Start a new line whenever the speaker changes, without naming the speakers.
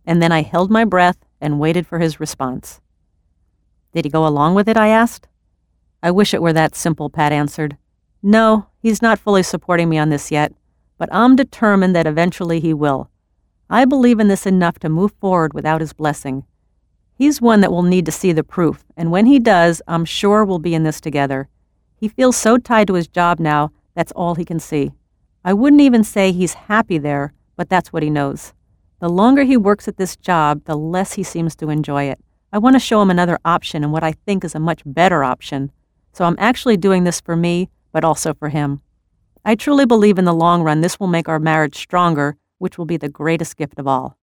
and then I held my breath and waited for his response. Did he go along with it, I asked. I wish it were that simple, Pat answered. No, he's not fully supporting me on this yet, but I'm determined that eventually he will. I believe in this enough to move forward without his blessing. He's one that will need to see the proof, and when he does, I'm sure we'll be in this together. He feels so tied to his job now, that's all he can see. I wouldn't even say he's happy there, but that's what he knows. The longer he works at this job, the less he seems to enjoy it. I want to show him another option and what I think is a much better option. So I'm actually doing this for me, but also for him. I truly believe in the long run this will make our marriage stronger, which will be the greatest gift of all.